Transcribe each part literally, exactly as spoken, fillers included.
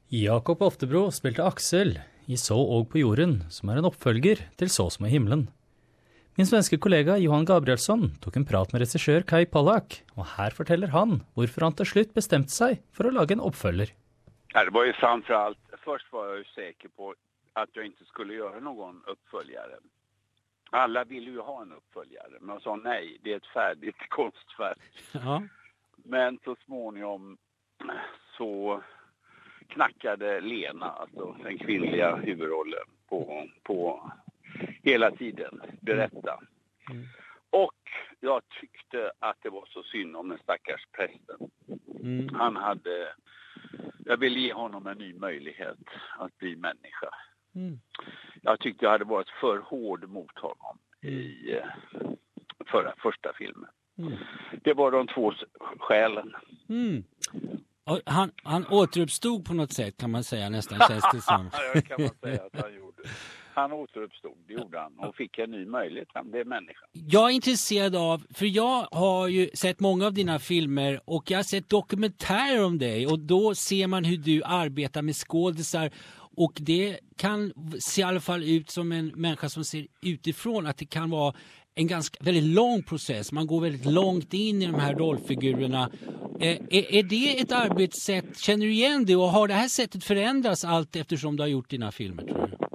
Jakob Oftebro spilte Axel i Så og på jorden, som er en oppfølger til Så som i himmelen. Min svenske kollega Johan Gabrielsson tok en prat med regissør Kai Pollak, og her forteller han hvorfor han til slutt bestemte seg for å lage en oppfølger. Ja, det var ju framförallt, först var jag ju säker på att jag inte skulle göra någon uppföljare. Alla ville ju ha en uppföljare, men jag sa nej, det är ett färdigt konstverk. Ja. Men så småningom så knackade Lena, alltså den kvinnliga huvudrollen, på, på hela tiden berätta. Mm. Och jag tyckte att det var så synd om den stackars prästen. Mm. Han hade, jag ville ge honom en ny möjlighet att bli människa. Mm. Jag tyckte jag hade varit för hård mot honom i eh, förra, första filmen. Mm. Det var de två skälen. Mm. Och han, han återuppstod på något sätt, kan man säga, nästan känns det som. Ja, kan man säga att han gjorde. Han återuppstod, det gjorde han. Och fick en ny möjlighet, han blev människa. Jag är intresserad av, för jag har ju sett många av dina filmer och jag har sett dokumentärer om dig. Och då ser man hur du arbetar med skådisar. Och det kan se i alla fall ut som en människa som ser utifrån att det kan vara en ganska väldigt lång process. Man går väldigt långt in i de här rollfigurerna. Eh, är, är det ett arbetssätt, känner du igen det? Och har det här sättet förändrats allt eftersom du har gjort dina filmer, tror du?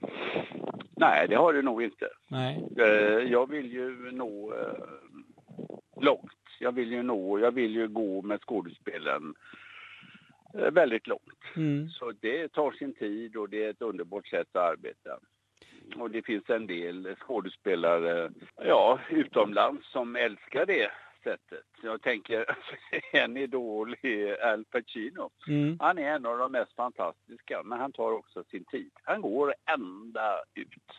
Nej, det har det nog inte. Nej. Eh, jag vill ju nå eh, långt. Jag vill ju nå, jag vill ju gå med skådespelaren eh, väldigt långt. Mm. Så det tar sin tid och det är ett underbart sätt att arbeta. Och det finns en del skådespelare, ja, utomlands som älskar det sättet. Jag tänker, en idol är Al Pacino. Mm. Han är en av de mest fantastiska, men han tar också sin tid. Han går ända ut.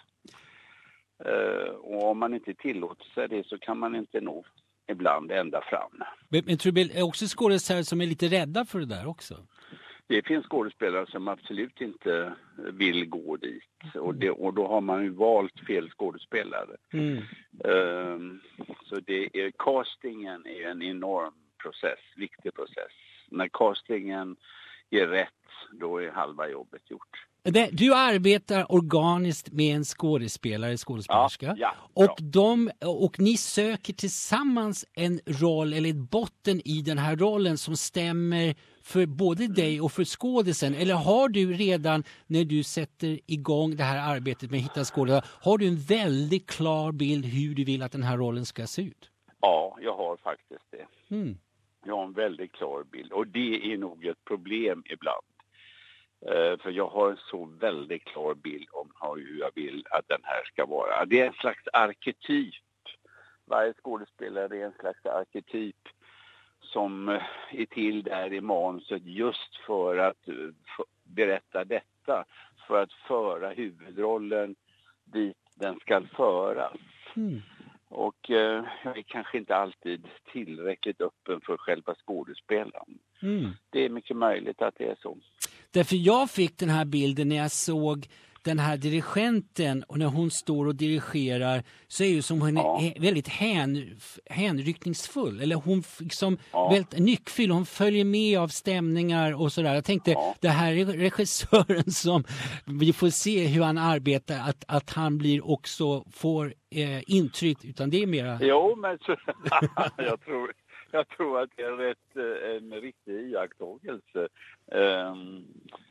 Uh, och om man inte tillåter sig det så kan man inte nå ibland ända fram. Men, men tror du är också skådespelare som är lite rädda för det där också? Det finns skådespelare som absolut inte vill gå dit. Och, det, och då har man ju valt fel skådespelare. Mm. Um, så det är, castingen är en enorm process, viktig process. När castingen är rätt, då är halva jobbet gjort. Det, du arbetar organiskt med en skådespelare, skådespelerska. Ja, ja, och, de, och ni söker tillsammans en roll eller ett botten i den här rollen som stämmer för både dig och för skådisen. Eller har du redan, när du sätter igång det här arbetet med att hitta skådespelare, har du en väldigt klar bild hur du vill att den här rollen ska se ut? Ja, jag har faktiskt det. Mm. Jag har en väldigt klar bild. Och det är nog ett problem ibland. Uh, för jag har en så väldigt klar bild om hur jag vill att den här ska vara. Det är en slags arketyp. Varje skådespelare är en slags arketyp som uh, är till där i manuset just för att uh, f- berätta detta. För att föra huvudrollen dit den ska föras. Mm. Och uh, jag är kanske inte alltid tillräckligt öppen för själva skådespelaren. Mm. Det är mycket möjligt att det är så. Därför jag fick den här bilden när jag såg den här dirigenten och när hon står och dirigerar så är ju som hon ja. är väldigt hän, hänryckningsfull. Eller hon liksom ja. väldigt nyckfull. Hon följer med av stämningar och sådär. Jag tänkte, ja. det här är regissören som vi får se hur han arbetar. Att, att han blir också får eh, intryck, utan det är mera... Jo, men så, jag tror... Jag tror att det är rätt, en riktig iakttagelse. Um,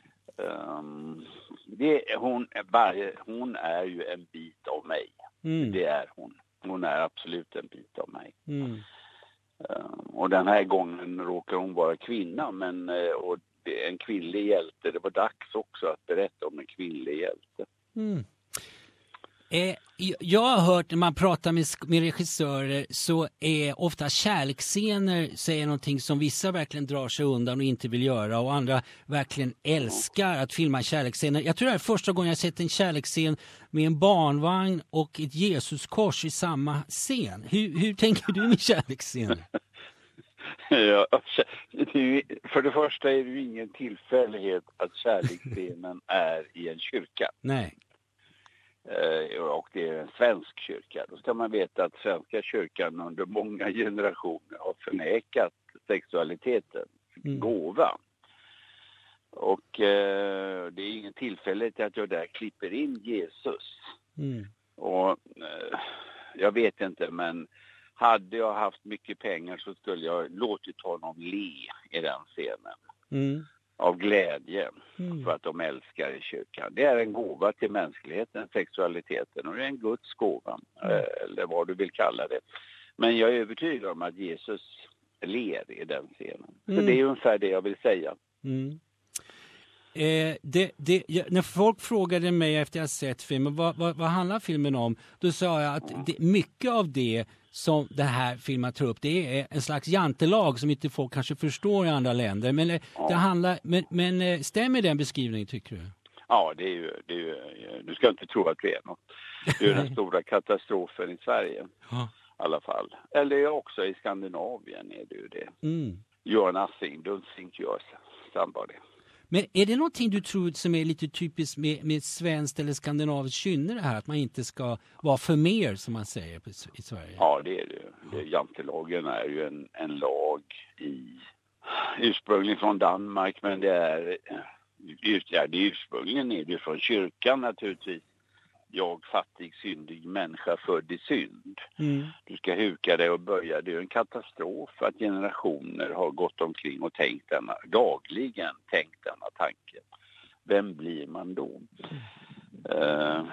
um, det, hon, varje, hon är ju en bit av mig. Mm. Det är hon. Hon är absolut en bit av mig. Mm. Um, och den här gången råkar hon vara kvinna. Men, och det är en kvinnlig hjälte. Det var dags också att berätta om en kvinnlig hjälte. Mm. Eh, jag har hört när man pratar med, med regissörer så är ofta kärleksscener säger någonting som vissa verkligen drar sig undan och inte vill göra och andra verkligen älskar att filma kärleksscener. Jag tror det är första gången jag sett en kärleksscen med en barnvagn och ett Jesuskors i samma scen. Hur, hur tänker du med kärleksscener? Ja, för det första är det ju ingen tillfällighet att kärleksscenen är i en kyrka. Nej. Och det är en svensk kyrka. Då ska man veta att svenska kyrkan under många generationer har förnekat sexualiteten, mm. gåva. Och eh, det är ingen tillfälle att jag där klipper in Jesus. Mm. Och eh, jag vet inte, men hade jag haft mycket pengar så skulle jag låtit honom le i den scenen. Mm. Av glädje Mm. för att de älskar i kyrkan. Det är en gåva till mänskligheten, sexualiteten, och det är en Guds gåva, Mm. eller vad du vill kalla det. Men jag är övertygad om att Jesus ler i den scenen. Så Mm. det är ungefär det jag vill säga. Mm. Eh, det, det, ja, när folk frågade mig efter jag sett filmen, vad, vad, vad handlar filmen om? Då sa jag att det, mycket av det som den här filmen tar upp, det är en slags jantelag som inte folk kanske förstår i andra länder. Men, eh, Ja. det handlar, men, men eh, stämmer den beskrivningen, tycker du? Ja, det är ju, det är ju, du ska inte tro att det är något. Det är den stora katastrofen i Sverige Ja. i alla fall. Eller också i Skandinavien är det ju det. Mm. You're nothing, don't think you're somebody. Men är det någonting du tror som är lite typiskt med, med svenskt eller skandinaviskt kynne, det här att man inte ska vara för mer, som man säger på, i Sverige? Ja, det är det. det jantelagen är ju en, en lag i ursprungligen från Danmark, men det är, ja, det är ursprungligen är det från kyrkan naturligtvis. Jag, fattig, syndig människa född i synd. Mm. Du ska huka dig och böja. Det är en katastrof att generationer har gått omkring och tänkt denna, dagligen tänkt denna tanke. Vem blir man då? Uh,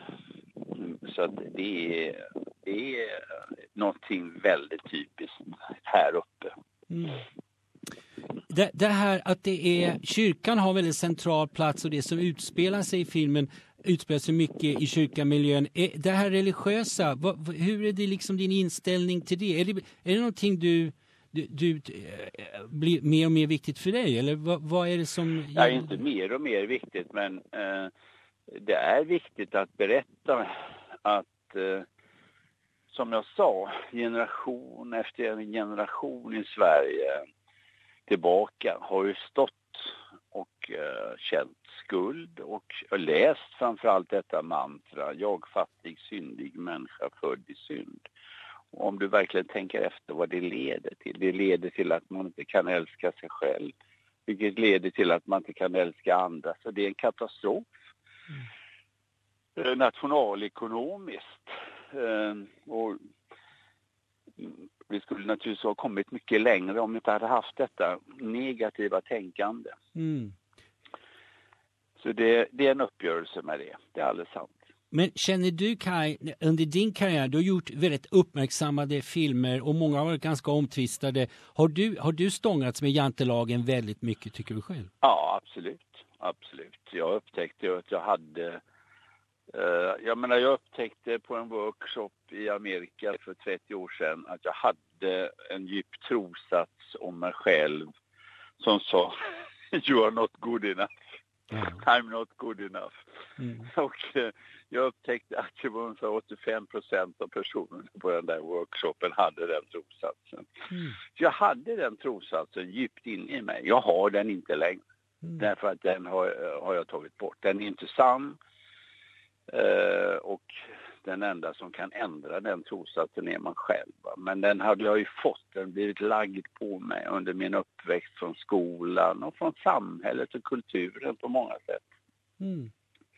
så att det är, det är någonting väldigt typiskt här uppe. Mm. Det, det här att det är, kyrkan har väldigt central plats, och det som utspelar sig i filmen utspelar sig mycket i kyrkamiljön. Är det här religiösa, vad, hur är det liksom din inställning till det? Är det, är det någonting du, du, du äh, blir mer och mer viktigt för dig? Eller vad, vad är det som... Det är inte mer och mer viktigt, men eh, det är viktigt att berätta att eh, som jag sa, generation efter generation i Sverige tillbaka har ju stått och uh, känt skuld och läst framförallt detta mantra: jag fattig, syndig människa född i synd. Och om du verkligen tänker efter vad det leder till, det leder till att man inte kan älska sig själv, vilket leder till att man inte kan älska andra. Så det är en katastrof. Mm. Nationalekonomiskt. Uh, och vi skulle naturligtvis ha kommit mycket längre om vi inte hade haft detta negativa tänkande. Mm. Så det, det är en uppgörelse med det. Det är alldeles sant. Men känner du, Kai, under din karriär, du har gjort väldigt uppmärksammade filmer och många har varit ganska omtvistade. Har du, har du stångats med jantelagen väldigt mycket, tycker du själv? Ja, absolut. Absolut. Jag upptäckte att jag hade... Uh, jag menar, jag upptäckte på en workshop i Amerika för trettio år sedan att jag hade en djup trosats om mig själv som sa you are not good enough. Mm. I'm not good enough. Mm. Och uh, jag upptäckte att det var ungefär åttiofem procent av personerna på den där workshopen hade den trosatsen. Mm. Så jag hade den trosatsen djupt inne i mig. Jag har den inte längre. Mm. Därför att den har, har jag tagit bort. Den är inte sann. Uh, och den enda som kan ändra den trossatsen är man själv. Va? Men den hade jag ju fått, den blivit lagd på mig under min uppväxt från skolan och från samhället och kulturen på många sätt. Mm.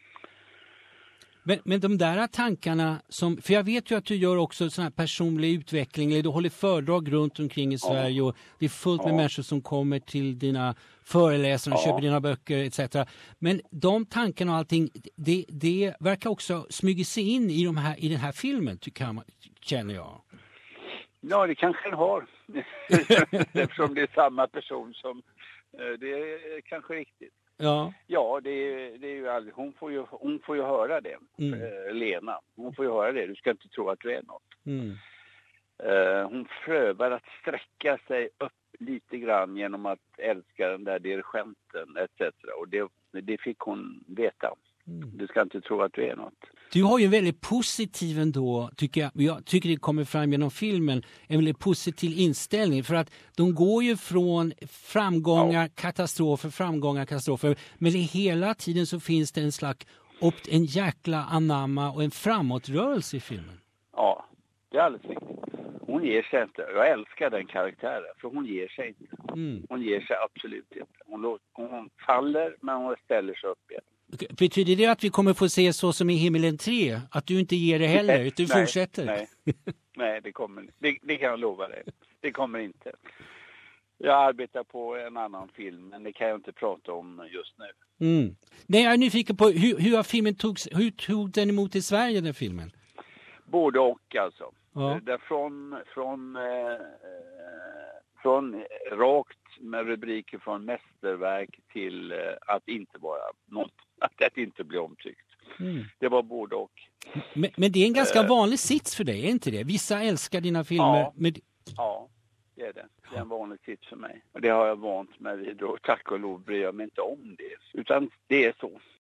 Men, men de där tankarna, som, för jag vet ju att du gör också sån här personlig utveckling, eller du håller föredrag runt omkring i Sverige, ja. Och det är fullt med ja. människor som kommer till dina föreläsare och ja. köper dina böcker et cetera. Men de tankarna och allting, det, det verkar också smyga sig in i, de här, i den här filmen, tycker man, känner jag. Ja, det kanske den har. Eftersom det är samma person som, det är kanske riktigt. Ja, ja det, är, det är ju aldrig, hon får ju, hon får ju höra det, mm. eh, Lena. Hon får ju höra det, du ska inte tro att du är något. Mm. Eh, hon prövar att sträcka sig upp lite grann genom att älska den där dirigenten et cetera. Och det, det fick hon veta. Mm. Du ska inte tro att du är något. Du har ju en väldigt positiv ändå, tycker jag, jag tycker det kommer fram genom filmen, en väldigt positiv inställning, för att de går ju från framgångar, ja. katastrofer, framgångar, katastrofer, men hela tiden så finns det en slags, en jäkla anamma och en framåtrörelse i filmen. Ja, det är alldeles riktigt. Hon ger sig inte. Jag älskar den karaktären, för hon ger sig inte. Mm. Hon ger sig absolut inte. Hon, låter, hon faller, men hon ställer sig upp igen. Betyder det att vi kommer få se Så som i himmelen tre? Att du inte ger det heller, Nej, utan du nej, fortsätter? Nej, nej det, kommer, det, det kan jag lova dig. Det kommer inte. Jag arbetar på en annan film, men det kan jag inte prata om just nu. Mm. Nej, jag är nyfiken på hur, hur har filmen togs, hur tog den emot i Sverige, den filmen? Både och alltså. Ja. Där från, från, eh, från rakt med rubriker från mästerverk till eh, att inte vara något, att, att inte bli omtyckt. Mm. Det var både och. Men, men det är en ganska Uh, vanlig sits för dig, är inte det? Vissa älskar dina filmer. Ja. Men... Ja, det är det. Det är en vanlig sits för mig. Och det har jag vant mig vid och tack och lov bryr jag mig inte om det. Utan det är så.